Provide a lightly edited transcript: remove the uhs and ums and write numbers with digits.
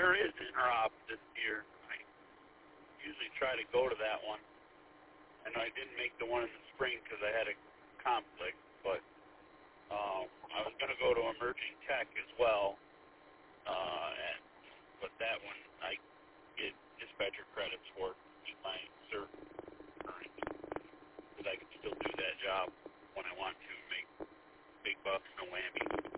Where is Interop this year? I usually try to go to that one. I know I didn't make the one in the spring because I had a conflict, but I was going to go to Emerging Tech as well, but that one I get dispatcher credits for to keep my cert current, because I can still do that job when I want to, make big bucks, no whammies.